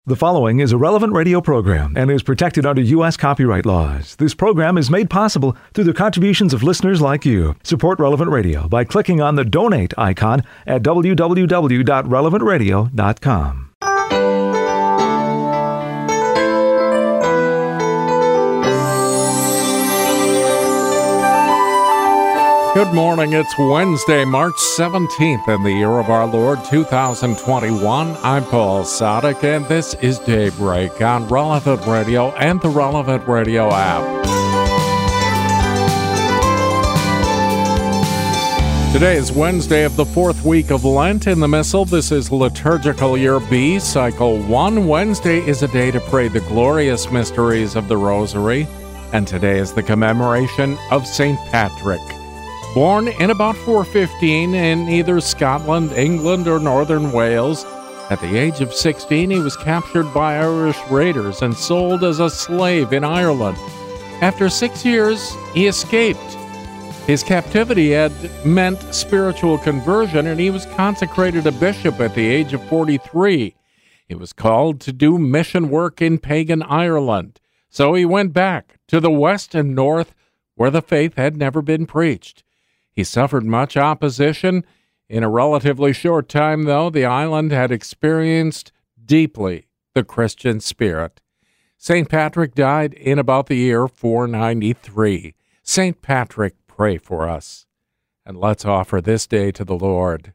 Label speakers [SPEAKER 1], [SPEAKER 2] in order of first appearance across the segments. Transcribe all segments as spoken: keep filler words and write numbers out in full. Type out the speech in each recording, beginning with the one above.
[SPEAKER 1] The following is a Relevant Radio program and is protected under U S copyright laws. This program is made possible through the contributions of listeners like you. Support Relevant Radio by clicking on the donate icon at w w w dot relevant radio dot com.
[SPEAKER 2] Good morning. It's Wednesday, March seventeenth in the year of our Lord two thousand twenty-one. I'm Paul Sadek, and this is Daybreak on Relevant Radio and the Relevant Radio app. Today is Wednesday of the fourth week of Lent in the Missal. This is Liturgical Year B, Cycle one. Wednesday is a day to pray the glorious mysteries of the Rosary, and today is the commemoration of Saint Patrick. Born in about four fifteen in either Scotland, England, or northern Wales, at the age of sixteen he was captured by Irish raiders and sold as a slave in Ireland. After six years, he escaped. His captivity had meant spiritual conversion, and he was consecrated a bishop at the age of forty-three. He was called to do mission work in pagan Ireland, so he went back to the west and north where the faith had never been preached. He suffered much opposition. In a relatively short time, though, the island had experienced deeply the Christian spirit. Saint Patrick died in about the year four ninety-three. Saint Patrick, pray for us. And let's offer this day to the Lord.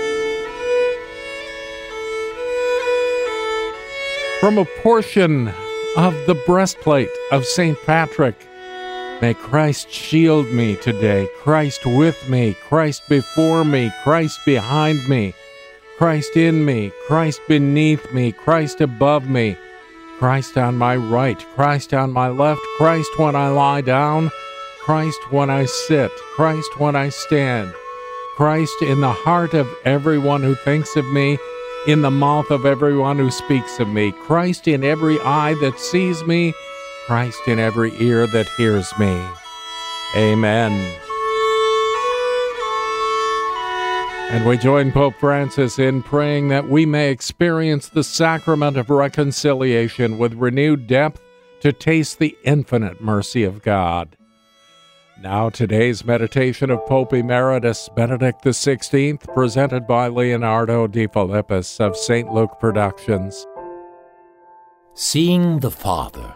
[SPEAKER 2] From a portion of the breastplate of Saint Patrick, may Christ shield me today, Christ with me, Christ before me, Christ behind me, Christ in me, Christ beneath me, Christ above me, Christ on my right, Christ on my left, Christ when I lie down, Christ when I sit, Christ when I stand, Christ in the heart of everyone who thinks of me, in the mouth of everyone who speaks of me, Christ in every eye that sees me, Christ in every ear that hears me. Amen. And we join Pope Francis in praying that we may experience the sacrament of reconciliation with renewed depth to taste the infinite mercy of God. Now today's meditation of Pope Emeritus Benedict the sixteenth, presented by Leonardo de Philippis of Saint Luke Productions.
[SPEAKER 3] Seeing the Father.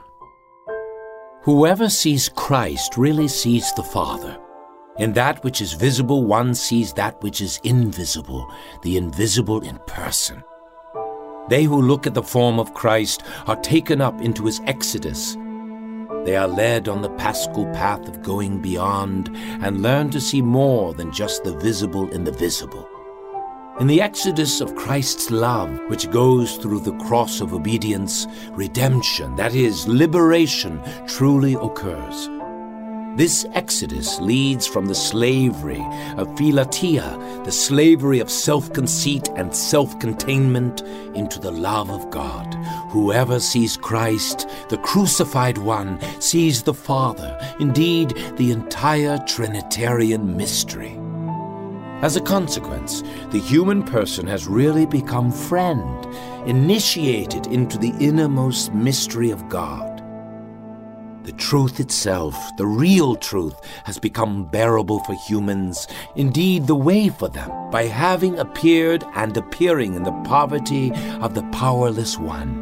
[SPEAKER 3] Whoever sees Christ really sees the Father. In that which is visible, one sees that which is invisible, the invisible in person. They who look at the form of Christ are taken up into his exodus. They are led on the paschal path of going beyond and learn to see more than just the visible in the visible. In the exodus of Christ's love, which goes through the cross of obedience, redemption, that is, liberation, truly occurs. This exodus leads from the slavery of philatia, the slavery of self-conceit and self-containment, into the love of God. Whoever sees Christ, the crucified one, sees the Father, indeed, the entire Trinitarian mystery. As a consequence, the human person has really become friend, initiated into the innermost mystery of God. The truth itself, the real truth, has become bearable for humans, indeed the way for them, by having appeared and appearing in the poverty of the powerless one.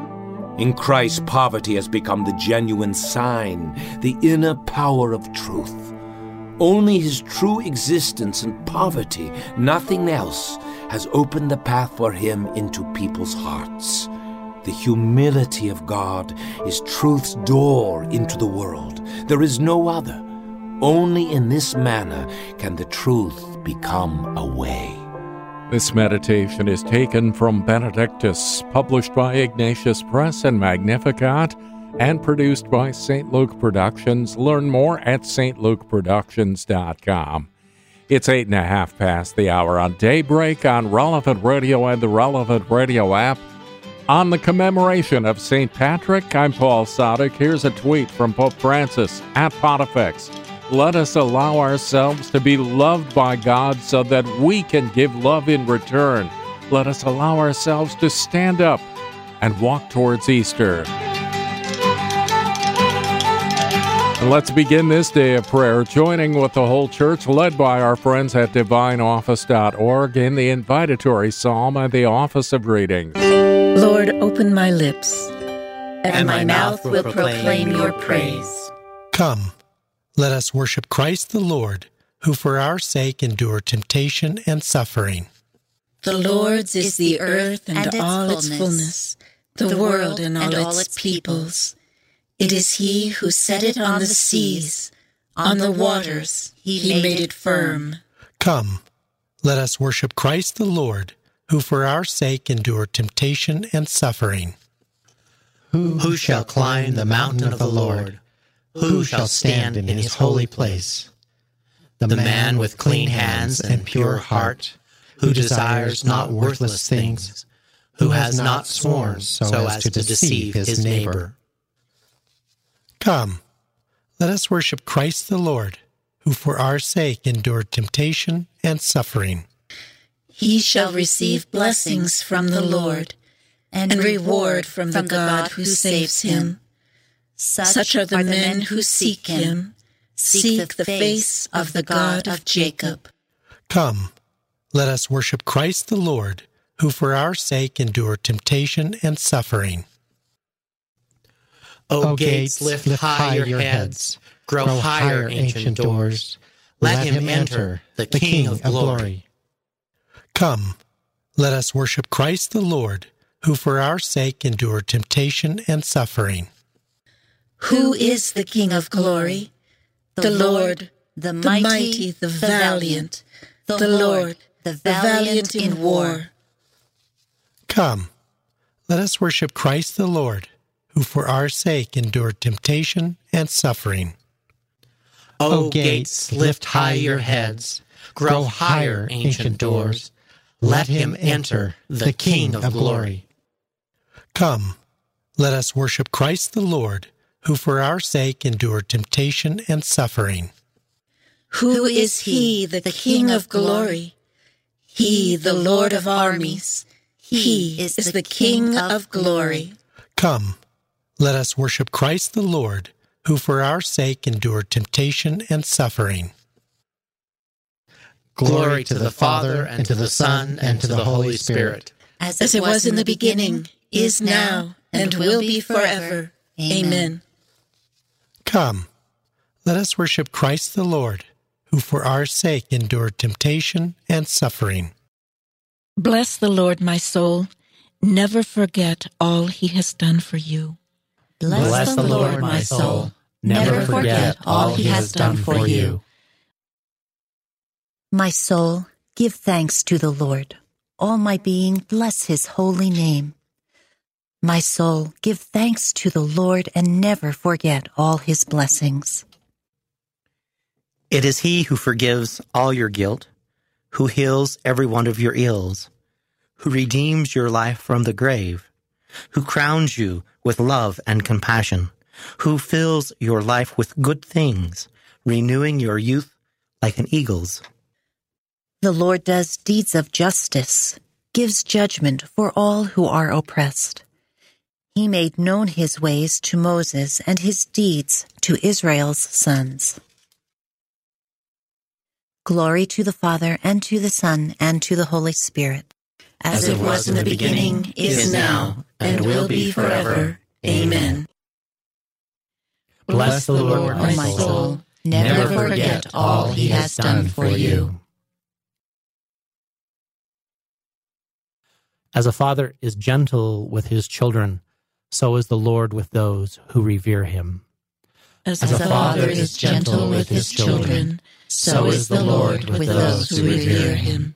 [SPEAKER 3] In Christ, poverty has become the genuine sign, the inner power of truth. Only his true existence in poverty, nothing else, has opened the path for him into people's hearts. The humility of God is truth's door into the world. There is no other. Only in this manner can the truth become a way.
[SPEAKER 2] This meditation is taken from Benedictus, published by Ignatius Press and Magnificat, and produced by Saint Luke Productions. Learn more at s t luke productions dot com. It's eight and a half past the hour on Daybreak on Relevant Radio and the Relevant Radio app. On the commemoration of Saint Patrick, I'm Paul Sadek. Here's a tweet from Pope Francis at Pontifex. Let us allow ourselves to be loved by God so that we can give love in return. Let us allow ourselves to stand up and walk towards Easter. And let's begin this day of prayer, joining with the whole church, led by our friends at divine office dot org in the invitatory psalm and the office of readings.
[SPEAKER 4] Lord, open my lips,
[SPEAKER 5] and,
[SPEAKER 4] and
[SPEAKER 5] my
[SPEAKER 4] my
[SPEAKER 5] mouth will proclaim, proclaim your praise.
[SPEAKER 4] praise.
[SPEAKER 6] Come, let us worship Christ the Lord, who for our sake endured temptation and suffering.
[SPEAKER 4] The Lord's is the earth and,
[SPEAKER 5] and its
[SPEAKER 4] all
[SPEAKER 5] fullness,
[SPEAKER 4] its fullness, the, the world and all, and all its peoples. It is he who set it on the seas, on the waters he, he made it firm.
[SPEAKER 6] Come, let us worship Christ the Lord, who for our sake endured temptation and suffering.
[SPEAKER 7] Who, who shall climb the mountain of the Lord? Who shall stand in his holy place? The man with clean hands and pure heart, who desires not worthless things, who has not sworn so as to deceive his neighbor.
[SPEAKER 6] Come, let us worship Christ the Lord, who for our sake endured temptation and suffering.
[SPEAKER 4] He shall receive blessings from the Lord, and reward from the God who saves him. Such are the men who seek him, seek the face of the God of Jacob.
[SPEAKER 6] Come, let us worship Christ the Lord, who for our sake endured temptation and suffering.
[SPEAKER 7] O gates, lift high your heads, grow higher, ancient doors. Let him enter, the King of glory.
[SPEAKER 6] Come, let us worship Christ the Lord, who for our sake endured temptation and suffering.
[SPEAKER 4] Who is the King of glory? The Lord, the mighty, the valiant, the Lord, the valiant in war.
[SPEAKER 6] Come, let us worship Christ the Lord, who for our sake endured temptation and suffering.
[SPEAKER 7] O gates, lift high your heads, grow higher, ancient doors. Let him enter, the King of glory.
[SPEAKER 6] Come, let us worship Christ the Lord, who for our sake endured temptation and suffering.
[SPEAKER 4] Who is he, the King of glory? He, the Lord of armies. He is the King of glory.
[SPEAKER 6] Come, let us worship Christ the Lord, who for our sake endured temptation and suffering.
[SPEAKER 7] Glory to the Father, and to the Son, and to the Holy Spirit.
[SPEAKER 4] As it, As it was in the beginning, is now, and will be forever. Amen.
[SPEAKER 6] Come, let us worship Christ the Lord, who for our sake endured temptation and suffering.
[SPEAKER 8] Bless the Lord, my soul. Never forget all he has done for you.
[SPEAKER 5] Bless, Bless the Lord, my soul. Never forget all he has done for you.
[SPEAKER 9] My soul, give thanks to the Lord. All my being, bless his holy name. My soul, give thanks to the Lord and never forget all his blessings.
[SPEAKER 10] It is he who forgives all your guilt, who heals every one of your ills, who redeems your life from the grave, who crowns you with love and compassion, who fills your life with good things, renewing your youth like an eagle's.
[SPEAKER 9] The Lord does deeds of justice, gives judgment for all who are oppressed. He made known his ways to Moses and his deeds to Israel's sons. Glory to the Father, and to the Son, and to the Holy Spirit.
[SPEAKER 4] As, As it was in the beginning, is now, and will be forever. Amen.
[SPEAKER 5] Bless the Lord, my soul. Never forget all he has done for you.
[SPEAKER 11] As a father is gentle with his children, so is the Lord with those who revere him.
[SPEAKER 8] As,
[SPEAKER 5] As a father is gentle with his children, so is the Lord with those who revere him.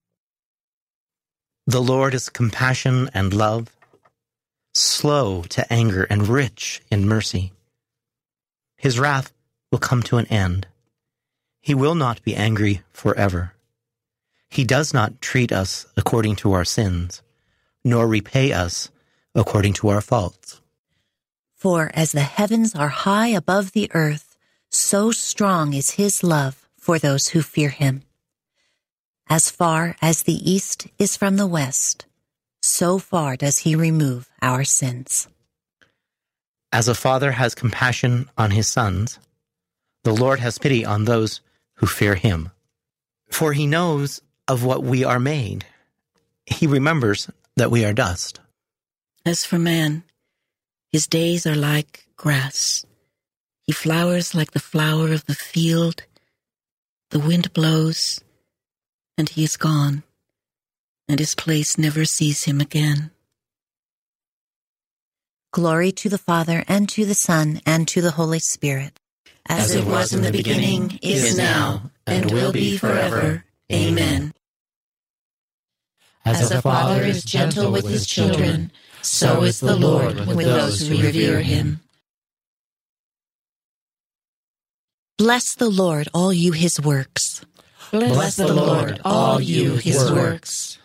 [SPEAKER 10] The Lord is compassion and love, slow to anger and rich in mercy. His wrath will come to an end. He will not be angry forever. He does not treat us according to our sins, nor repay us according to our faults.
[SPEAKER 9] For as the heavens are high above the earth, so strong is his love for those who fear him. As far as the east is from the west, so far does he remove our sins.
[SPEAKER 10] As a father has compassion on his sons, the Lord has pity on those who fear him. For he knows of what we are made. He remembers that we are dust.
[SPEAKER 8] As for man, his days are like grass. He flowers like the flower of the field. The wind blows, and he is gone, and his place never sees him again.
[SPEAKER 9] Glory to the Father, and to the Son, and to the Holy Spirit.
[SPEAKER 4] As it was in the beginning, is now, and will be forever. Amen. As a father is gentle with his children, so is the Lord with those who revere him.
[SPEAKER 9] Bless the Lord, all you his works.
[SPEAKER 4] Bless the Lord, all you his works.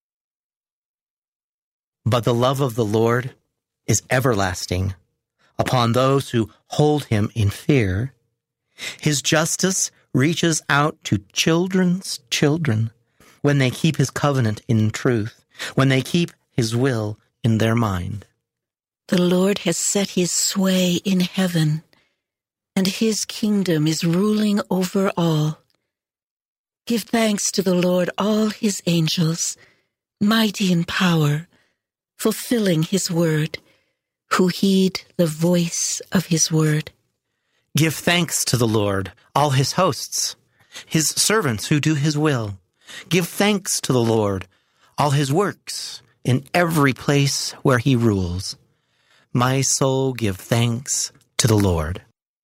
[SPEAKER 10] But the love of the Lord is everlasting upon those who hold him in fear. His justice reaches out to children's children when they keep his covenant in truth, when they keep his will in their mind.
[SPEAKER 8] The Lord has set his sway in heaven, and his kingdom is ruling over all. Give thanks to the Lord, all his angels, mighty in power, fulfilling his word, who heed the voice of his word.
[SPEAKER 10] Give thanks to the Lord, all his hosts, his servants who do his will. Give thanks to the Lord, all his works, in every place where he rules. My soul, give thanks to the Lord.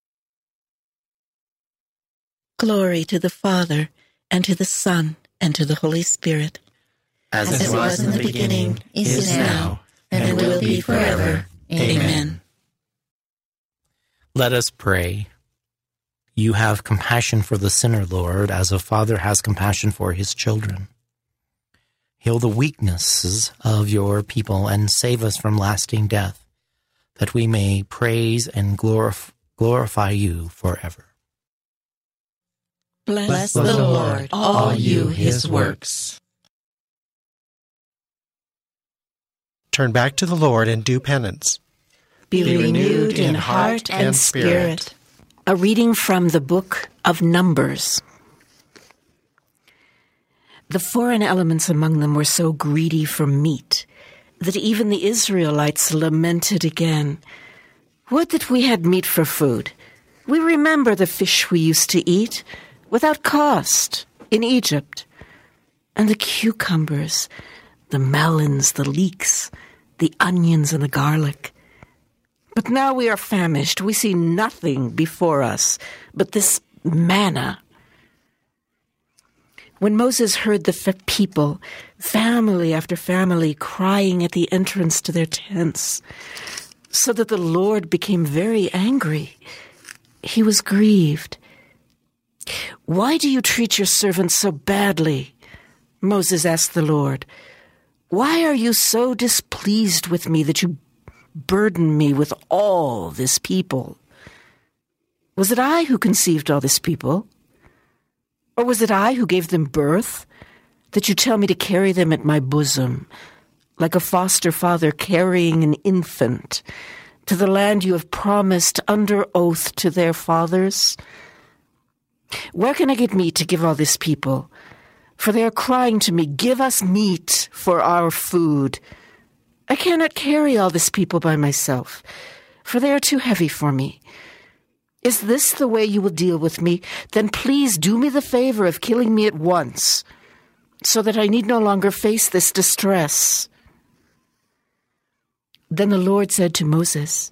[SPEAKER 8] Glory to the Father, and to the Son, and to the Holy Spirit.
[SPEAKER 4] As, As it was in the beginning, is now, and will be forever. Amen.
[SPEAKER 11] Let us pray. You have compassion for the sinner, Lord, as a father has compassion for his children. Heal the weaknesses of your people and save us from lasting death, that we may praise and glorif- glorify you forever.
[SPEAKER 4] Bless, Bless the Lord, all you his works.
[SPEAKER 6] Turn back to the Lord and do penance.
[SPEAKER 4] Be renewed in heart and spirit.
[SPEAKER 8] A reading from the book of Numbers. The foreign elements among them were so greedy for meat that even the Israelites lamented again. Would that we had meat for food. We remember the fish we used to eat without cost in Egypt, and the cucumbers, the melons, the leeks, the onions and the garlic. But now we are famished. We see nothing before us but this manna. When Moses heard the f- people, family after family, crying at the entrance to their tents, so that the Lord became very angry, he was grieved. Why do you treat your servants so badly? Moses asked the Lord. Why are you so displeased with me that you burden me with all this people? Was it I who conceived all this people? Or was it I who gave them birth, that you tell me to carry them at my bosom, like a foster father carrying an infant, to the land you have promised under oath to their fathers? Where can I get meat to give all this people? For they are crying to me, give us meat for our food. I cannot carry all this people by myself, for they are too heavy for me. Is this the way you will deal with me? Then please do me the favor of killing me at once, so that I need no longer face this distress. Then the Lord said to Moses,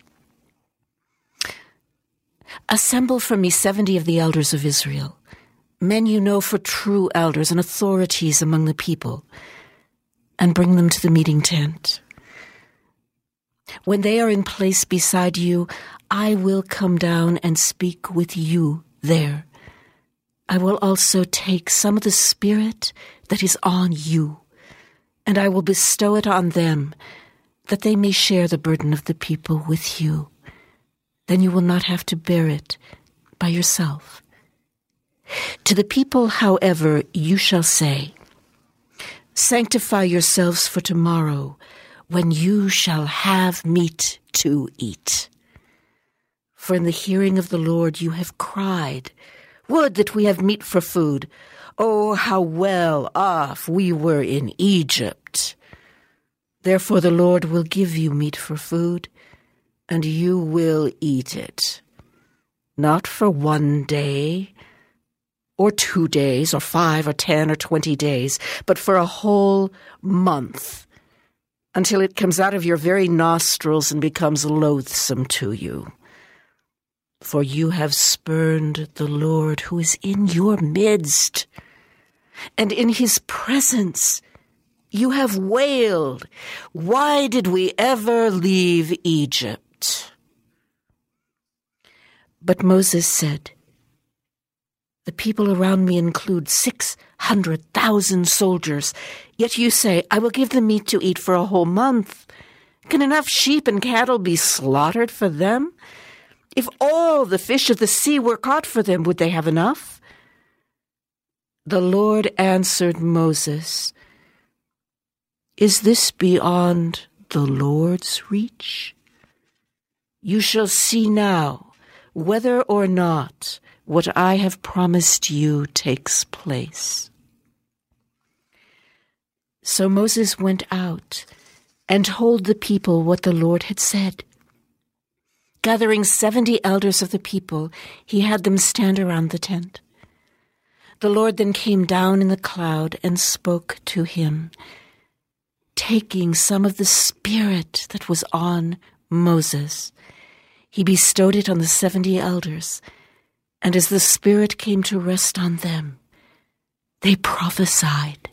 [SPEAKER 8] assemble for me seventy of the elders of Israel, men you know for true elders and authorities among the people, and bring them to the meeting tent. When they are in place beside you, I will come down and speak with you there. I will also take some of the Spirit that is on you, and I will bestow it on them, that they may share the burden of the people with you. Then you will not have to bear it by yourself. To the people, however, you shall say, Sanctify yourselves for tomorrow, when you shall have meat to eat. For in the hearing of the Lord you have cried, Would that we have meat for food! Oh, how well off we were in Egypt! Therefore the Lord will give you meat for food, and you will eat it. Not for one day, or two days, or five, or ten, or twenty days, but for a whole month, until it comes out of your very nostrils and becomes loathsome to you. For you have spurned the Lord who is in your midst, and in his presence you have wailed, Why did we ever leave Egypt? But Moses said, The people around me include six hundred thousand soldiers, yet you say, I will give them meat to eat for a whole month. Can enough sheep and cattle be slaughtered for them? If all the fish of the sea were caught for them, would they have enough? The Lord answered Moses, Is this beyond the Lord's reach? You shall see now whether or not what I have promised you takes place. So Moses went out and told the people what the Lord had said. Gathering seventy elders of the people, he had them stand around the tent. The Lord then came down in the cloud and spoke to him, taking some of the Spirit that was on Moses. He bestowed it on the seventy elders, and as the Spirit came to rest on them, they prophesied.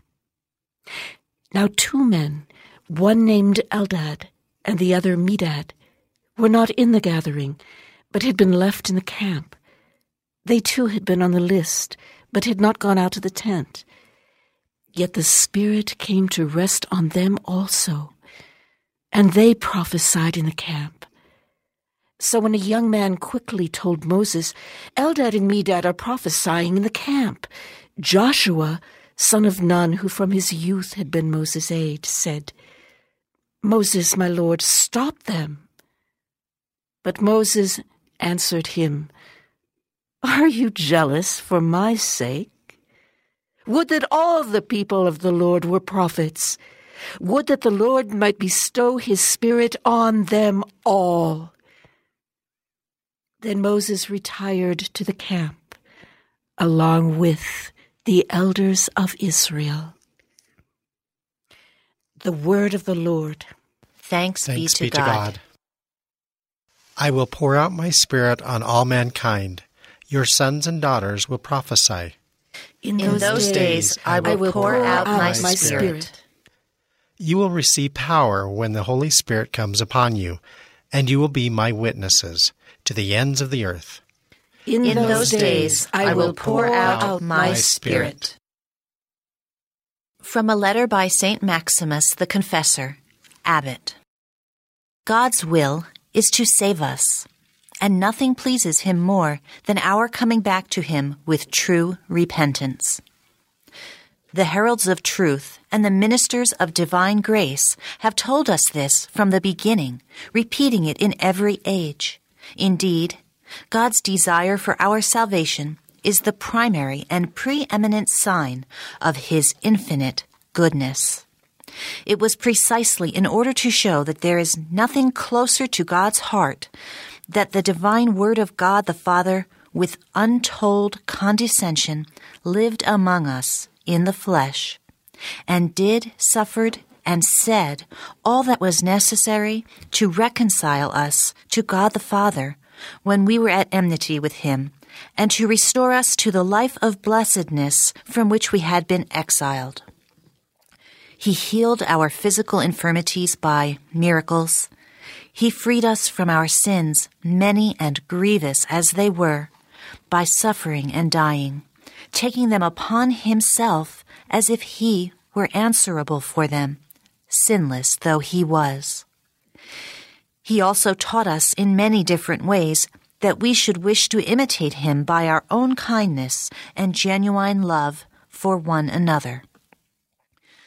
[SPEAKER 8] Now two men, one named Eldad and the other Medad, were not in the gathering, but had been left in the camp. They too had been on the list, but had not gone out to the tent. Yet the Spirit came to rest on them also, and they prophesied in the camp. So when a young man quickly told Moses, Eldad and Medad are prophesying in the camp, Joshua, son of Nun, who from his youth had been Moses' aide, said, Moses, my lord, stop them. But Moses answered him, Are you jealous for my sake? Would that all the people of the Lord were prophets. Would that the Lord might bestow his Spirit on them all. Then Moses retired to the camp, along with the elders of Israel. The word of the Lord.
[SPEAKER 9] Thanks,
[SPEAKER 6] Thanks
[SPEAKER 9] be, to,
[SPEAKER 6] be
[SPEAKER 9] God.
[SPEAKER 6] to God. I will pour out my Spirit on all mankind. Your sons and daughters will prophesy.
[SPEAKER 8] In
[SPEAKER 9] In
[SPEAKER 8] those,
[SPEAKER 9] those days I will,
[SPEAKER 8] I will
[SPEAKER 9] pour,
[SPEAKER 8] pour
[SPEAKER 9] out,
[SPEAKER 8] out
[SPEAKER 9] my,
[SPEAKER 8] my
[SPEAKER 9] spirit.
[SPEAKER 8] spirit.
[SPEAKER 6] You will receive power when the Holy Spirit comes upon you, and you will be my witnesses to the ends of the earth.
[SPEAKER 8] In,
[SPEAKER 9] In
[SPEAKER 8] those,
[SPEAKER 9] those days I will pour out my spirit. From a letter by Saint Maximus the Confessor, Abbot. God's will is to save us, and nothing pleases him more than our coming back to him with true repentance. The heralds of truth and the ministers of divine grace have told us this from the beginning, repeating it in every age. Indeed, God's desire for our salvation is the primary and preeminent sign of his infinite goodness. It was precisely in order to show that there is nothing closer to God's heart that the divine Word of God the Father, with untold condescension, lived among us in the flesh, and did, suffered, and said all that was necessary to reconcile us to God the Father when we were at enmity with him, and to restore us to the life of blessedness from which we had been exiled. He healed our physical infirmities by miracles. He freed us from our sins, many and grievous as they were, by suffering and dying, taking them upon himself as if he were answerable for them, sinless though he was. He also taught us in many different ways that we should wish to imitate him by our own kindness and genuine love for one another.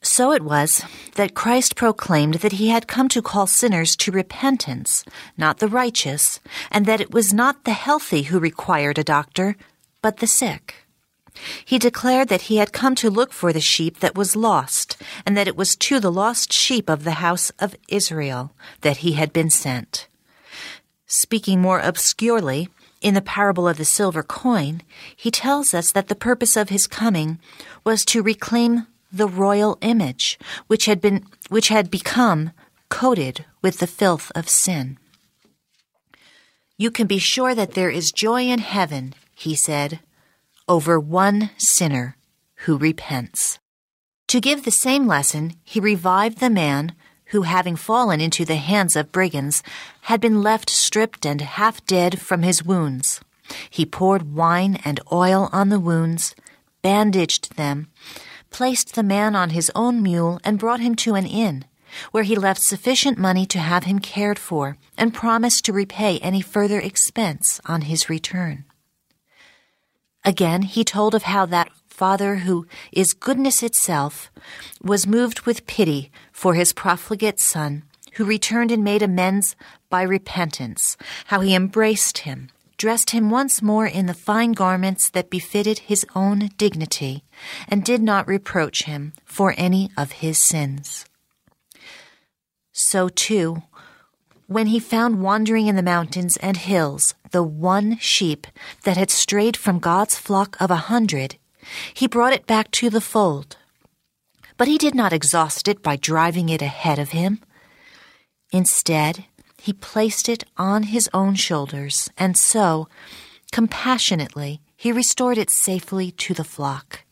[SPEAKER 9] So it was that Christ proclaimed that he had come to call sinners to repentance, not the righteous, and that it was not the healthy who required a doctor, but the sick. He declared that he had come to look for the sheep that was lost, and that it was to the lost sheep of the house of Israel that he had been sent. Speaking more obscurely, in the parable of the silver coin, he tells us that the purpose of his coming was to reclaim the royal image, which had been, which had become coated with the filth of sin. You can be sure that there is joy in heaven, he said, over one sinner who repents. To give the same lesson, he revived the man who, having fallen into the hands of brigands, had been left stripped and half dead from his wounds. He poured wine and oil on the wounds, bandaged them, placed the man on his own mule, and brought him to an inn, where he left sufficient money to have him cared for, and promised to repay any further expense on his return. Again, he told of how that Father who is goodness itself was moved with pity for his profligate son, who returned and made amends by repentance, how he embraced him, dressed him once more in the fine garments that befitted his own dignity, and did not reproach him for any of his sins. So, too, when he found wandering in the mountains and hills the one sheep that had strayed from God's flock of a hundred, he brought it back to the fold. But he did not exhaust it by driving it ahead of him. Instead, he placed it on his own shoulders, and so, compassionately, he restored it safely to the flock.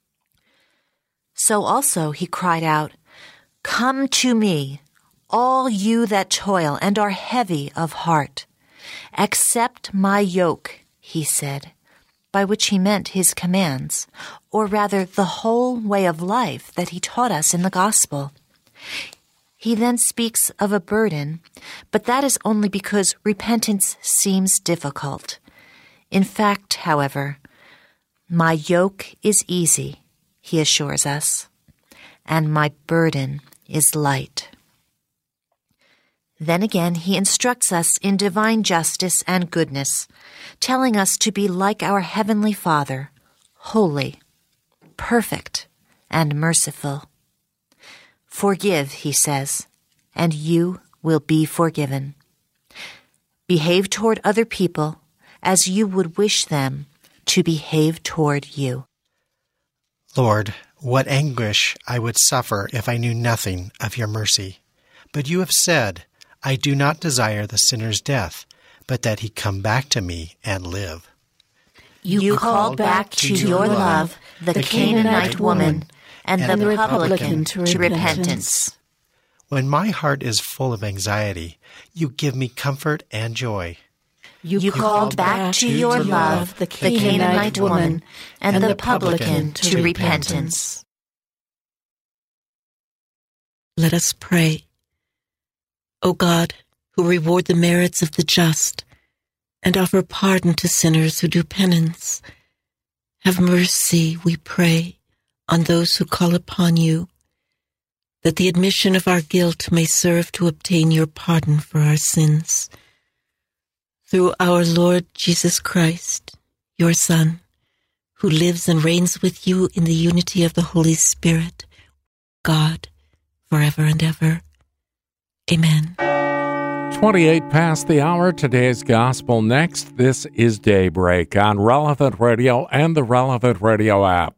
[SPEAKER 9] So also he cried out, "Come to me, all you that toil and are heavy of heart. Accept my yoke," he said, by which he meant his commands, or rather the whole way of life that he taught us in the gospel. He then speaks of a burden, but that is only because repentance seems difficult. In fact, however, my yoke is easy, he assures us, and my burden is light. Then again, he instructs us in divine justice and goodness, telling us to be like our Heavenly Father, holy, perfect, and merciful. Forgive, he says, and you will be forgiven. Behave toward other people as you would wish them to behave toward you.
[SPEAKER 6] Lord, what anguish I would suffer if I knew nothing of your mercy. But you have said, I do not desire the sinner's death, but that he come back to me and live.
[SPEAKER 9] You, you called back to your love the, the Canaanite woman and, and the, the Republican to repentance. repentance.
[SPEAKER 6] When my heart is full of anxiety, you give me comfort and joy.
[SPEAKER 9] You, you called back to your love the Canaanite woman and, and the publican to, to repentance.
[SPEAKER 8] Let us pray. O God, who reward the merits of the just and offer pardon to sinners who do penance, have mercy, we pray, on those who call upon you, that the admission of our guilt may serve to obtain your pardon for our sins. Through our Lord Jesus Christ, your Son, who lives and reigns with you in the unity of the Holy Spirit, God, forever and ever. Amen.
[SPEAKER 2] twenty-eight past the hour. Today's gospel next. This is Daybreak on Relevant Radio and the Relevant Radio app.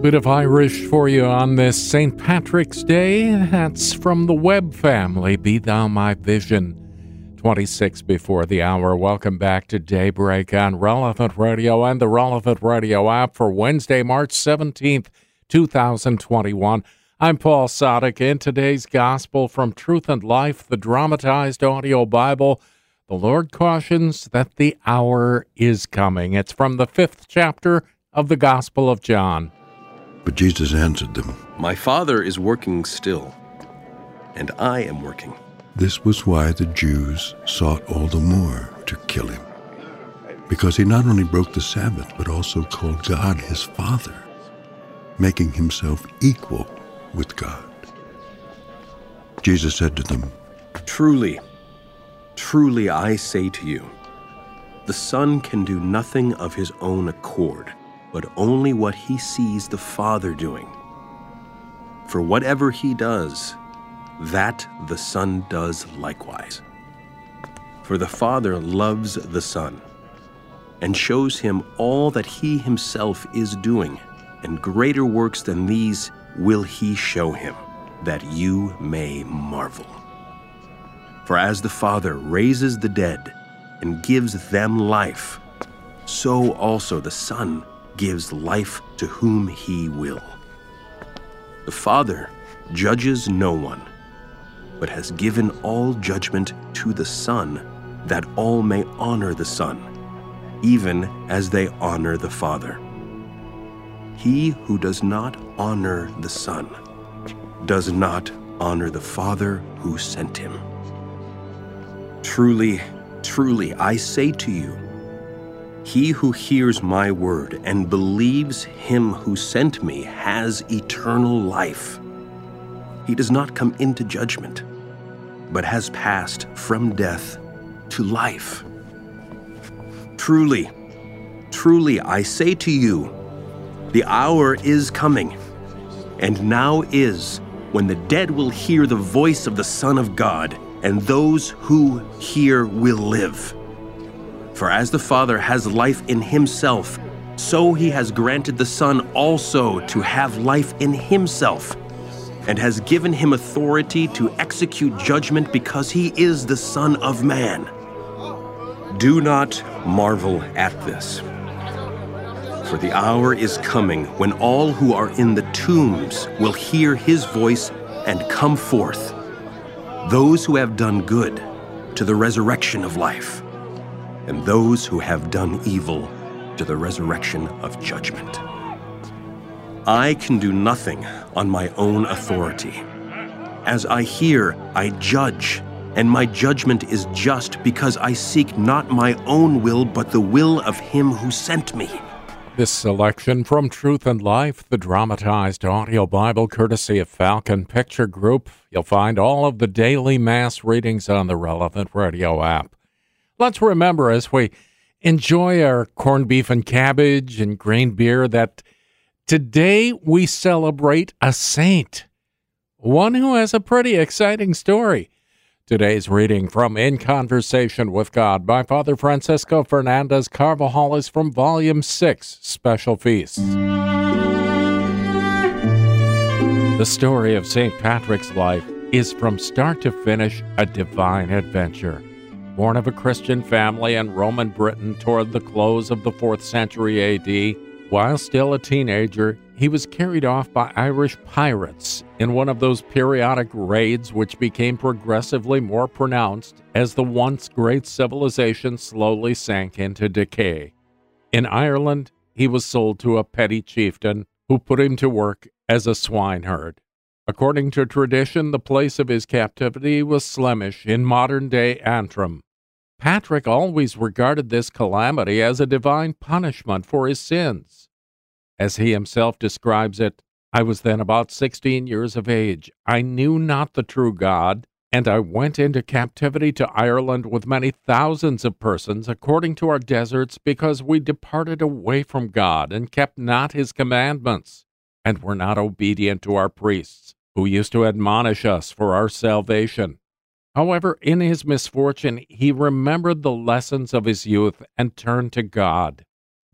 [SPEAKER 2] bit of Irish for you on this Saint Patrick's Day. That's from the Webb family, Be Thou My Vision. twenty-six before the hour. Welcome back to Daybreak on Relevant Radio and the Relevant Radio app for Wednesday, March seventeenth, twenty twenty-one. I'm Paul Sadek. In today's Gospel from Truth and Life, the dramatized audio Bible, the Lord cautions that the hour is coming. It's from the fifth chapter of the Gospel of John.
[SPEAKER 12] But Jesus answered them,
[SPEAKER 13] My Father is working still, and I am working.
[SPEAKER 12] This was why the Jews sought all the more to kill him, because he not only broke the Sabbath, but also called God his Father, making himself equal with God. Jesus said to them,
[SPEAKER 13] Truly, truly I say to you, the Son can do nothing of his own accord, but only what he sees the Father doing. For whatever he does, that the Son does likewise. For the Father loves the Son, and shows him all that he himself is doing, and greater works than these will he show him, that you may marvel. For as the Father raises the dead and gives them life, so also the Son gives life to whom he will. The Father judges no one, but has given all judgment to the Son, that all may honor the Son, even as they honor the Father. He who does not honor the Son does not honor the Father who sent him. Truly, truly, I say to you, he who hears my word and believes him who sent me has eternal life. He does not come into judgment, but has passed from death to life. Truly, truly, I say to you, the hour is coming, and now is, when the dead will hear the voice of the Son of God, and those who hear will live. For as the Father has life in himself, so he has granted the Son also to have life in himself, and has given him authority to execute judgment because he is the Son of Man. Do not marvel at this, for the hour is coming when all who are in the tombs will hear his voice and come forth, those who have done good to the resurrection of life, and those who have done evil to the resurrection of judgment. I can do nothing on my own authority. As I hear, I judge, and my judgment is just, because I seek not my own will, but the will of him who sent me.
[SPEAKER 2] This selection from Truth and Life, the dramatized audio Bible, courtesy of Falcon Picture Group. You'll find all of the daily Mass readings on the Relevant Radio app. Let's remember, as we enjoy our corned beef and cabbage and grain beer, that today we celebrate a saint, one who has a pretty exciting story. Today's reading from In Conversation with God by Father Francisco Fernandez Carvajal is from Volume six, Special Feasts. The story of Saint Patrick's life is from start to finish a divine adventure. Born of a Christian family in Roman Britain toward the close of the fourth century A D, while still a teenager, he was carried off by Irish pirates in one of those periodic raids which became progressively more pronounced as the once great civilization slowly sank into decay. In Ireland, he was sold to a petty chieftain who put him to work as a swineherd. According to tradition, the place of his captivity was Slemish in modern-day Antrim. Patrick always regarded this calamity as a divine punishment for his sins. As he himself describes it, I was then about sixteen years of age. I knew not the true God, and I went into captivity to Ireland with many thousands of persons according to our deserts, because we departed away from God and kept not his commandments, and were not obedient to our priests, who used to admonish us for our salvation. However, in his misfortune, he remembered the lessons of his youth and turned to God.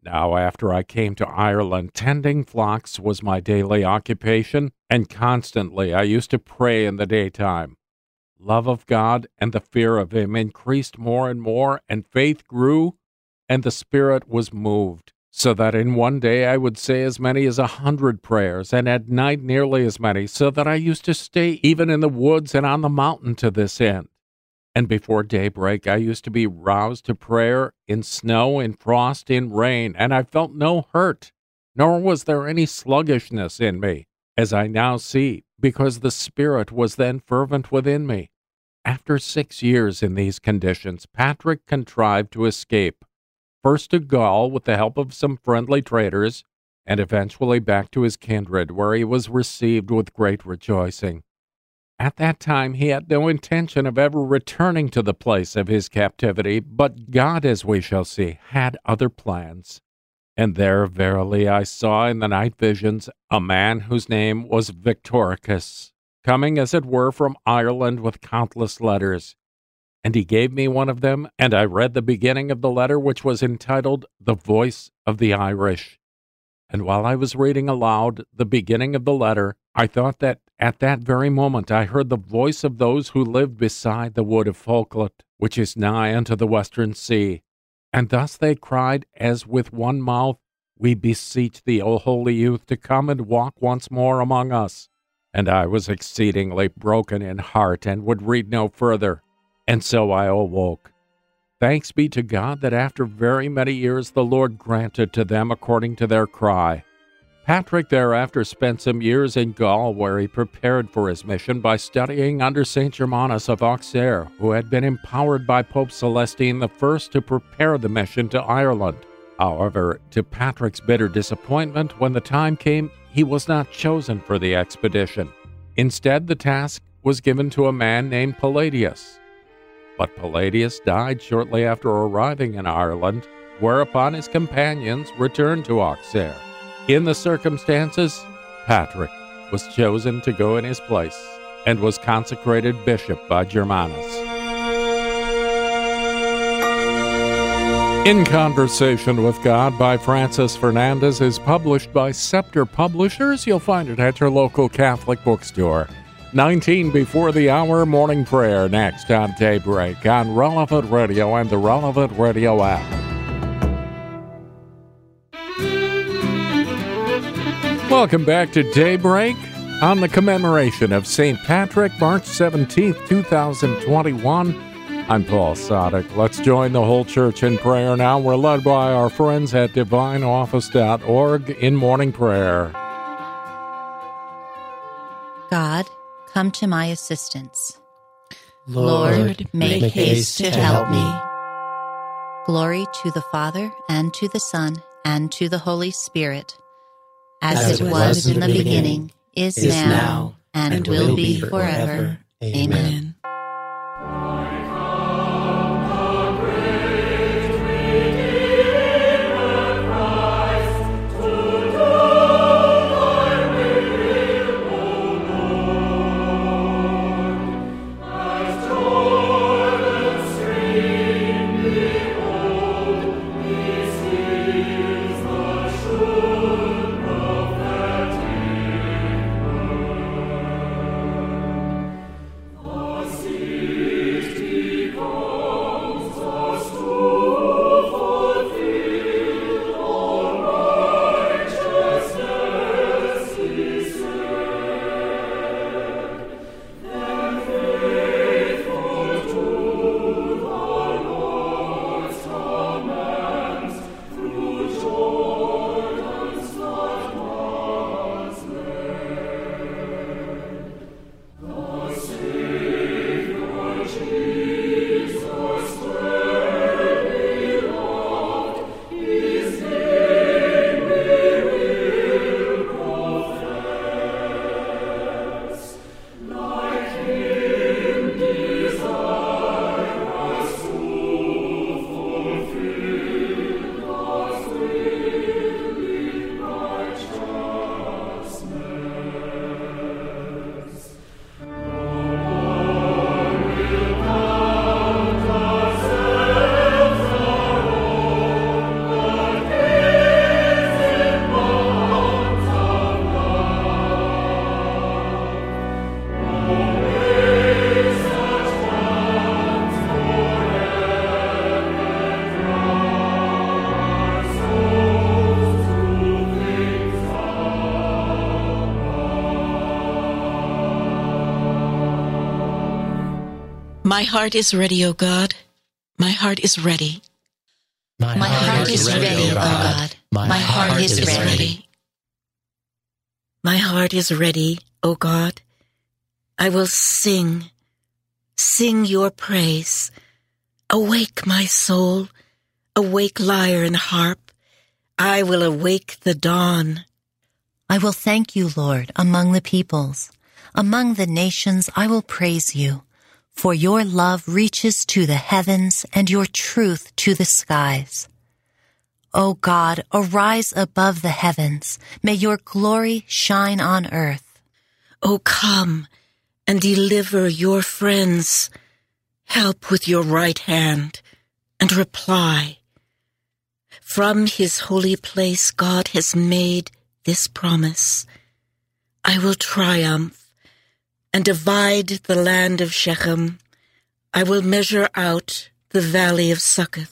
[SPEAKER 2] Now, after I came to Ireland, tending flocks was my daily occupation, and constantly I used to pray in the daytime. Love of God and the fear of Him increased more and more, and faith grew, and the Spirit was moved, so that in one day I would say as many as a hundred prayers, and at night nearly as many, so that I used to stay even in the woods and on the mountain to this end. And before daybreak I used to be roused to prayer in snow, in frost, in rain, and I felt no hurt, nor was there any sluggishness in me, as I now see, because the Spirit was then fervent within me. After six years in these conditions, Patrick contrived to escape, first to Gaul with the help of some friendly traders, and eventually back to his kindred, where he was received with great rejoicing. At that time he had no intention of ever returning to the place of his captivity, but God, as we shall see, had other plans. And there verily I saw in the night visions a man whose name was Victoricus, coming as it were from Ireland with countless letters. And he gave me one of them, and I read the beginning of the letter, which was entitled, The Voice of the Irish. And while I was reading aloud the beginning of the letter, I thought that at that very moment I heard the voice of those who lived beside the wood of Falkland, which is nigh unto the western sea. And thus they cried as with one mouth, We beseech thee, O holy youth, to come and walk once more among us. And I was exceedingly broken in heart, and would read no further. And so I awoke. Thanks be to God that after very many years the Lord granted to them according to their cry. Patrick thereafter spent some years in Gaul, where he prepared for his mission by studying under Saint Germanus of Auxerre, who had been empowered by Pope Celestine the First to prepare the mission to Ireland. However, to Patrick's bitter disappointment, when the time came, he was not chosen for the expedition. Instead, the task was given to a man named Palladius. But Palladius died shortly after arriving in Ireland, whereupon his companions returned to Auxerre. In the circumstances, Patrick was chosen to go in his place, and was consecrated bishop by Germanus. In Conversation with God by Francis Fernandez is published by Scepter Publishers. You'll find it at your local Catholic bookstore. nineteen before the hour, morning prayer next on Daybreak on Relevant Radio and the Relevant Radio app. Welcome back to Daybreak on the commemoration of Saint Patrick, March seventeenth, twenty twenty-one. I'm Paul Sadek. Let's join the whole church in prayer now. We're led by our friends at divine office dot org in morning prayer.
[SPEAKER 9] God, come to my assistance.
[SPEAKER 5] Lord, make haste to help me.
[SPEAKER 9] Glory to the Father, and to the Son, and to the Holy Spirit, as, as it was in the beginning, is, is now, now, and, and will be forever. Amen. Amen.
[SPEAKER 8] My heart is ready, O God. My heart is ready.
[SPEAKER 5] My, My heart, heart is ready, ready O God. My, My heart, heart is ready. ready.
[SPEAKER 8] My heart is ready, O God. I will sing, sing your praise. Awake, my soul. Awake, lyre and harp. I will awake the dawn.
[SPEAKER 9] I will thank you, Lord, among the peoples. Among the nations I will praise you. For your love reaches to the heavens and your truth to the skies. O God, arise above the heavens. May your glory shine on earth.
[SPEAKER 8] O come and deliver your friends. Help with your right hand and reply. From his holy place God has made this promise. I will triumph and divide the land of Shechem. I will measure out the valley of Succoth.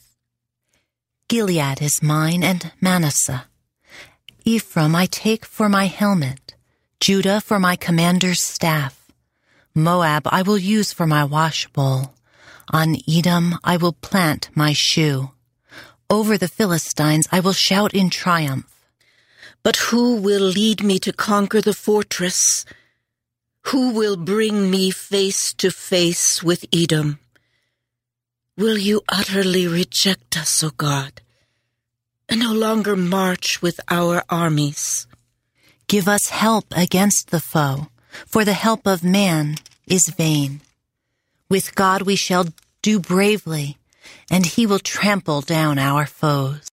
[SPEAKER 9] Gilead is mine and Manasseh. Ephraim I take for my helmet, Judah for my commander's staff. Moab I will use for my washbowl. On Edom I will plant my shoe. Over the Philistines I will shout in triumph.
[SPEAKER 8] But who will lead me to conquer the fortress? Who will bring me face to face with Edom? Will you utterly reject us, O God, and no longer march with our armies?
[SPEAKER 9] Give us help against the foe, for the help of man is vain. With God we shall do bravely, and he will trample down our foes.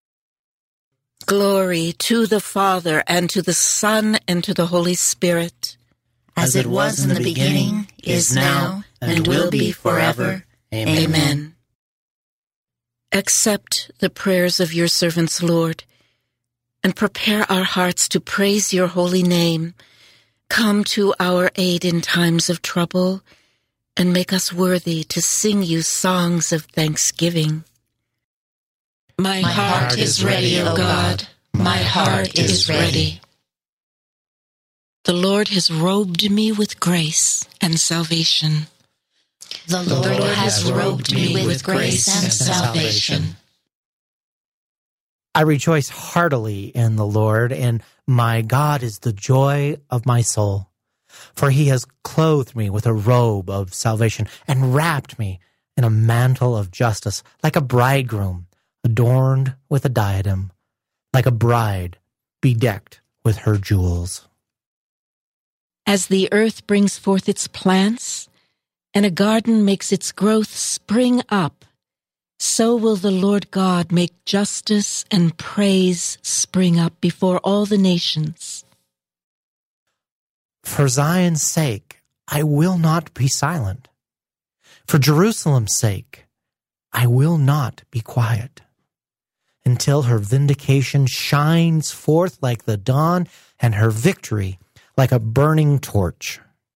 [SPEAKER 8] Glory to the Father, and to the Son, and to the Holy Spirit.
[SPEAKER 5] As it was in the beginning, is now, and will be forever. Amen.
[SPEAKER 8] Amen. Accept the prayers of your servants, Lord, and prepare our hearts to praise your holy name. Come to our aid in times of trouble, and make us worthy to sing you songs of thanksgiving.
[SPEAKER 5] My, My heart is ready, O God. My heart is ready.
[SPEAKER 8] The Lord has robed me with grace and salvation.
[SPEAKER 5] The Lord, the Lord has robed me with grace and salvation.
[SPEAKER 11] I rejoice heartily in the Lord, and my God is the joy of my soul. For he has clothed me with a robe of salvation and wrapped me in a mantle of justice, like a bridegroom adorned with a diadem, like a bride bedecked with her jewels.
[SPEAKER 8] As the earth brings forth its plants, and a garden makes its growth spring up, so will the Lord God make justice and praise spring up before all the nations.
[SPEAKER 11] For Zion's sake, I will not be silent. For Jerusalem's sake, I will not be quiet, until her vindication shines forth like the dawn and her victory like a burning torch.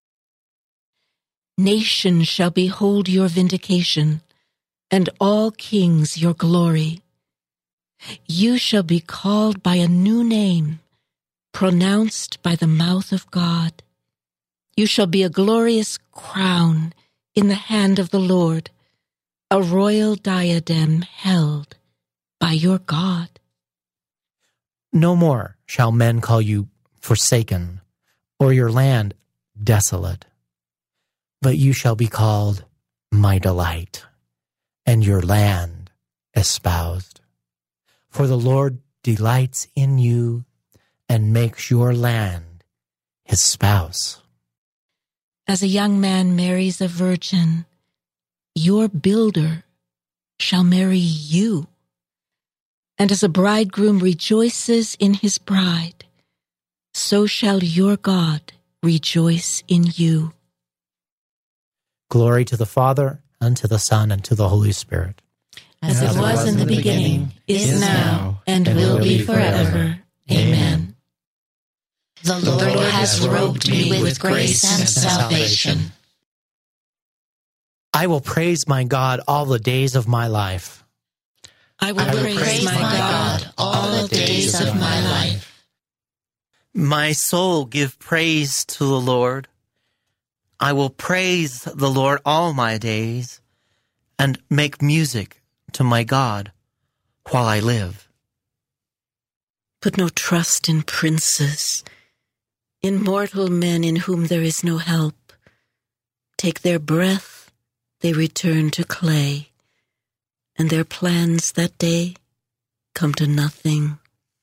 [SPEAKER 8] Nations shall behold your vindication, and all kings your glory. You shall be called by a new name, pronounced by the mouth of God. You shall be a glorious crown in the hand of the Lord, a royal diadem held by your God.
[SPEAKER 11] No more shall men call you forsaken, or your land desolate. But you shall be called my delight, and your land espoused. For the Lord delights in you and makes your land his spouse.
[SPEAKER 8] As a young man marries a virgin, your builder shall marry you. And as a bridegroom rejoices in his bride, so shall your God rejoice in you.
[SPEAKER 11] Glory to the Father, and to the Son, and to the Holy Spirit.
[SPEAKER 5] As it was in the beginning, is now, and will be forever. Amen. The Lord has robed me with grace and salvation.
[SPEAKER 11] I will praise my God all the days of my life.
[SPEAKER 8] I will,
[SPEAKER 5] I will
[SPEAKER 8] praise,
[SPEAKER 5] praise
[SPEAKER 8] my
[SPEAKER 5] my
[SPEAKER 8] God,
[SPEAKER 5] God all the days of my life.
[SPEAKER 10] My soul, give praise to the Lord. I will praise the Lord all my days and make music to my God while I live.
[SPEAKER 8] Put no trust in princes, in mortal men in whom there is no help. Take their breath, they return to clay, and their plans that day come to nothing.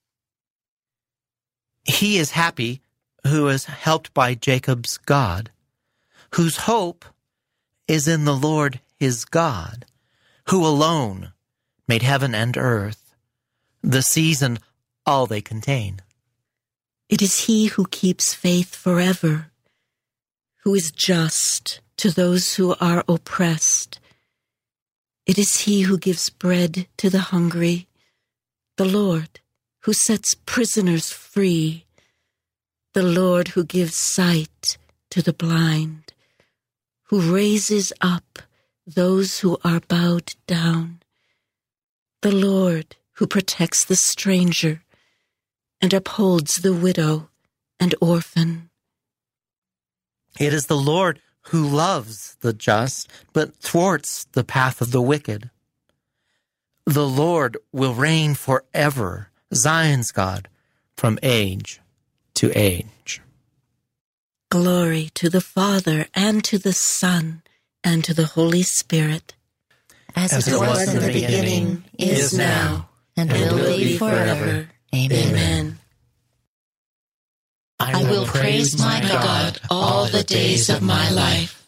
[SPEAKER 10] He is happy who is helped by Jacob's God, whose hope is in the Lord his God, who alone made heaven and earth, the seas and all they contain.
[SPEAKER 8] It is he who keeps faith forever, who is just to those who are oppressed. It is he who gives bread to the hungry, the Lord who sets prisoners free, the Lord who gives sight to the blind, who raises up those who are bowed down, the Lord who protects the stranger and upholds the widow and orphan.
[SPEAKER 10] It is the Lord who loves the just, but thwarts the path of the wicked. The Lord will reign forever, Zion's God, from age to age.
[SPEAKER 8] Glory to the Father, and to the Son, and to the Holy Spirit.
[SPEAKER 9] As,
[SPEAKER 7] As
[SPEAKER 9] it
[SPEAKER 7] it
[SPEAKER 9] was,
[SPEAKER 7] was
[SPEAKER 9] in the beginning, is now, and, and will, will be forever. Amen.
[SPEAKER 8] Amen.
[SPEAKER 5] I will praise my God all the days of my life.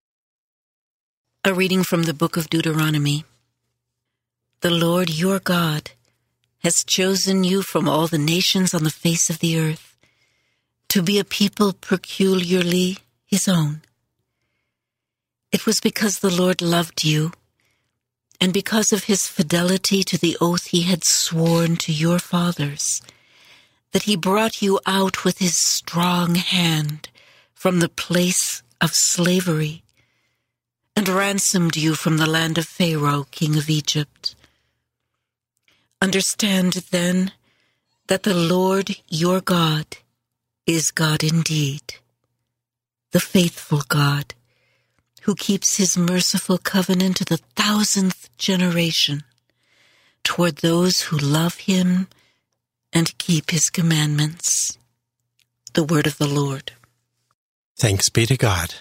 [SPEAKER 8] A reading from the book of Deuteronomy. The Lord your God has chosen you from all the nations on the face of the earth to be a people peculiarly his own. It was because the Lord loved you, and because of his fidelity to the oath he had sworn to your fathers, that he brought you out with his strong hand from the place of slavery and ransomed you from the land of Pharaoh, king of Egypt. Understand, then, that the Lord your God is God indeed, the faithful God, who keeps his merciful covenant to the thousandth generation toward those who love him and keep his commandments. The word of the Lord.
[SPEAKER 6] Thanks be to God.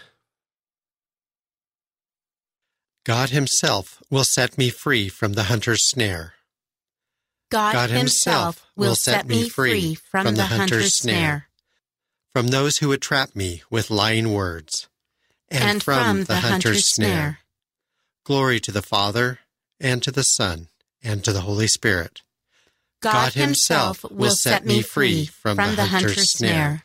[SPEAKER 6] God himself will set me free from the hunter's snare.
[SPEAKER 5] God,
[SPEAKER 6] God
[SPEAKER 5] himself will set me free from, from the hunter's snare,
[SPEAKER 6] from those who would trap me with lying words, and,
[SPEAKER 5] and
[SPEAKER 6] from,
[SPEAKER 5] from
[SPEAKER 6] the,
[SPEAKER 5] the
[SPEAKER 6] hunter's,
[SPEAKER 5] hunter's snare.
[SPEAKER 6] snare. Glory to the Father, and to the Son, and to the Holy Spirit.
[SPEAKER 5] God, God himself will set me free from, from the hunter's snare.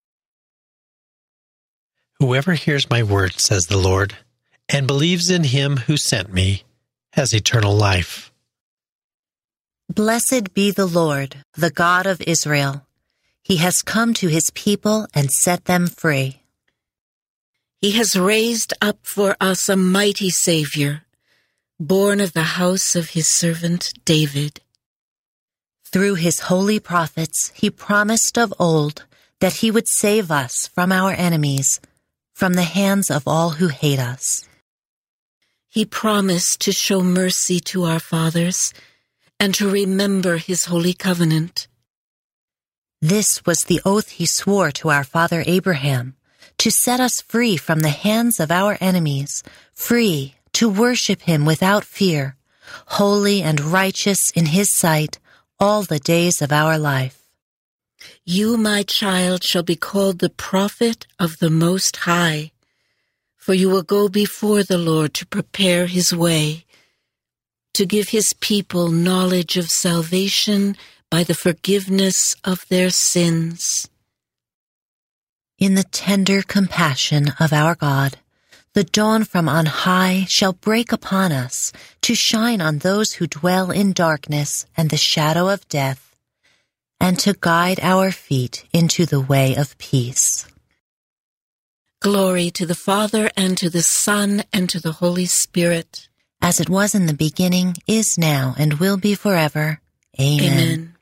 [SPEAKER 6] Whoever hears my word, says the Lord, and believes in him who sent me, has eternal life.
[SPEAKER 9] Blessed be the Lord, the God of Israel. He has come to his people and set them free.
[SPEAKER 8] He has raised up for us a mighty Savior, born of the house of his servant David.
[SPEAKER 9] Through his holy prophets, he promised of old that he would save us from our enemies, from the hands of all who hate us.
[SPEAKER 8] He promised to show mercy to our fathers and to remember his holy covenant.
[SPEAKER 9] This was the oath he swore to our father Abraham, to set us free from the hands of our enemies, free to worship him without fear, holy and righteous in his sight all the days of our life.
[SPEAKER 8] You, my child, shall be called the prophet of the Most High, for you will go before the Lord to prepare his way, to give his people knowledge of salvation by the forgiveness of their sins.
[SPEAKER 9] In the tender compassion of our God, the dawn from on high shall break upon us to shine on those who dwell in darkness and the shadow of death, and to guide our feet into the way of peace.
[SPEAKER 8] Glory to the Father, and to the Son, and to the Holy Spirit.
[SPEAKER 9] As it was in the beginning, is now, and will be forever. Amen.
[SPEAKER 8] Amen.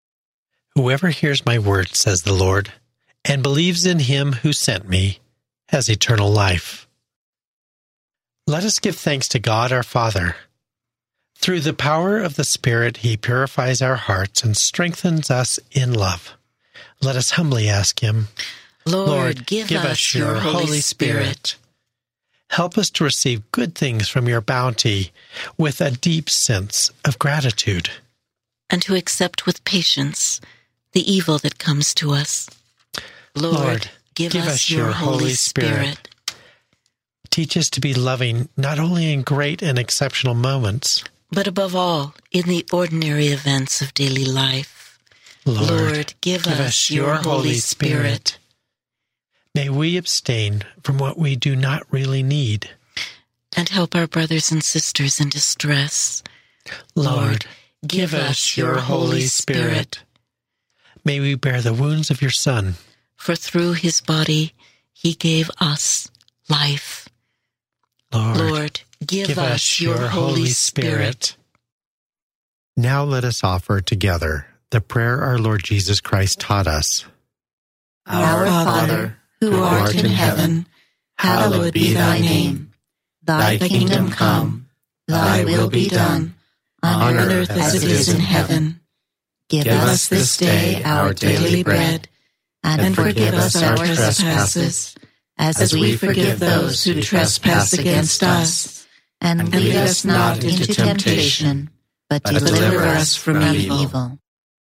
[SPEAKER 6] Whoever hears my word, says the Lord, and believes in him who sent me, has eternal life. Let us give thanks to God our Father. Through the power of the Spirit, He purifies our hearts and strengthens us in love. Let us humbly ask Him,
[SPEAKER 8] Lord,
[SPEAKER 6] Lord
[SPEAKER 8] give,
[SPEAKER 6] give
[SPEAKER 8] us,
[SPEAKER 6] us
[SPEAKER 8] your
[SPEAKER 6] your
[SPEAKER 8] Holy
[SPEAKER 6] Holy
[SPEAKER 8] Spirit.
[SPEAKER 6] Spirit. Help us to receive good things from your bounty with a deep sense of gratitude.
[SPEAKER 8] And to accept with patience the evil that comes to us. Lord,
[SPEAKER 6] Lord
[SPEAKER 8] give,
[SPEAKER 6] give
[SPEAKER 8] us,
[SPEAKER 6] us
[SPEAKER 8] your
[SPEAKER 6] your
[SPEAKER 8] Holy
[SPEAKER 6] Holy
[SPEAKER 8] Spirit.
[SPEAKER 6] Spirit. Teach us to be loving not only in great and exceptional moments,
[SPEAKER 8] but above all, in the ordinary events of daily life.
[SPEAKER 6] Lord,
[SPEAKER 8] Lord give,
[SPEAKER 6] give
[SPEAKER 8] us,
[SPEAKER 6] us
[SPEAKER 8] your
[SPEAKER 6] your
[SPEAKER 8] Holy
[SPEAKER 6] Holy
[SPEAKER 8] Spirit.
[SPEAKER 6] Spirit. May we abstain from what we do not really need.
[SPEAKER 8] And help our brothers and sisters in distress.
[SPEAKER 6] Lord, give us your Holy Spirit. May we bear the wounds of your Son.
[SPEAKER 8] For through his body he gave us life.
[SPEAKER 6] Lord,
[SPEAKER 8] Lord give,
[SPEAKER 6] give
[SPEAKER 8] us,
[SPEAKER 6] us
[SPEAKER 8] your
[SPEAKER 6] your
[SPEAKER 8] Holy
[SPEAKER 6] Holy
[SPEAKER 8] Spirit.
[SPEAKER 6] Spirit. Now let us offer together the prayer our Lord Jesus Christ taught us.
[SPEAKER 4] Our Father, who art in heaven, hallowed be thy name. Thy kingdom come, thy will be done, on earth as it is in heaven. Give us this day our daily bread, and forgive us our trespasses, as we forgive those who trespass against us. And lead us not into temptation, but deliver us from evil.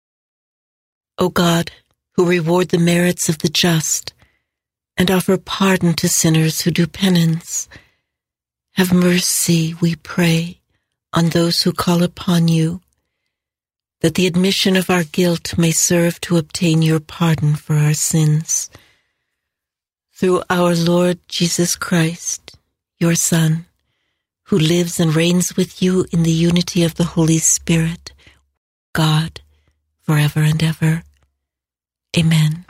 [SPEAKER 8] O God, who reward the merits of the just, and offer pardon to sinners who do penance, have mercy, we pray, on those who call upon you, that the admission of our guilt may serve to obtain your pardon for our sins. Through our Lord Jesus Christ, your Son, who lives and reigns with you in the unity of the Holy Spirit, God, forever and ever. Amen.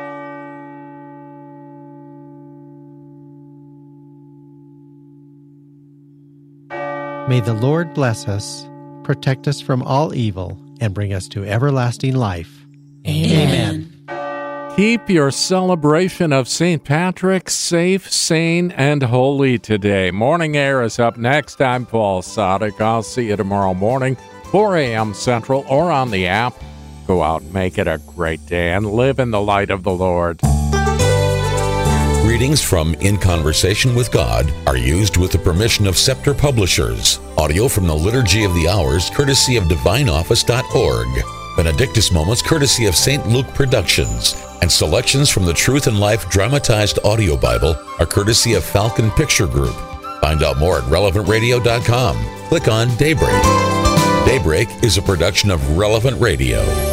[SPEAKER 6] May the Lord bless us, protect us from all evil, and bring us to everlasting life.
[SPEAKER 4] Amen.
[SPEAKER 2] Keep your celebration of Saint Patrick safe, sane, and holy today. Morning Air is up next. I'm Paul Sadek. I'll see you tomorrow morning, four a.m. Central, or on the app. Go out and make it a great day and live in the light of the Lord.
[SPEAKER 14] Readings from In Conversation with God are used with the permission of Scepter Publishers. Audio from the Liturgy of the Hours, courtesy of divine office dot org. Benedictus Moments, courtesy of Saint Luke Productions. And selections from the Truth and Life Dramatized Audio Bible are courtesy of Falcon Picture Group. Find out more at relevant radio dot com. Click on Daybreak. Daybreak is a production of Relevant Radio.